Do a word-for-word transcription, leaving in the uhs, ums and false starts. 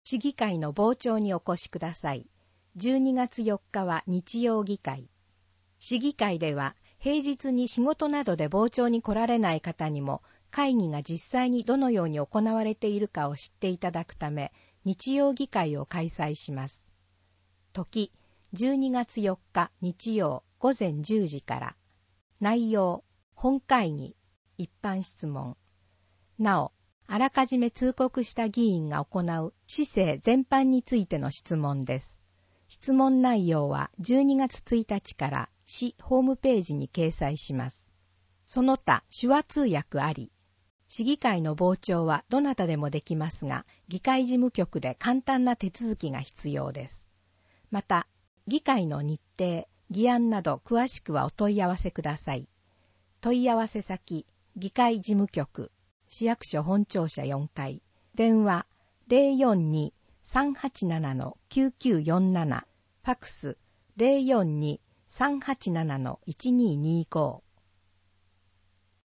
市議会の傍聴にお越しください。じゅうにがつよっかは日曜議会。市議会では平日に仕事などで傍聴に来られない方にも会議が実際にどのように行われているかを知っていただくため、日曜議会を開催します。時、じゅうにがつよっか日曜ごぜんじゅうじから。内容、本会議、一般質問。なお、あらかじめ通告した議員が行う市政全般についての質問です。質問内容はじゅうにがつついたちから市ホームページに掲載します。その他、手話通訳あり。市議会の傍聴はどなたでもできますが、議会事務局で簡単な手続きが必要です。また、議会の日程、議案など詳しくはお問い合わせください。問い合わせ先、議会事務局、市役所本庁舎よんかい、電話 ゼロよんに さんはちなな きゅうきゅうよんなな、ファクス ゼロよんに さんはちなな いちにーにーごー。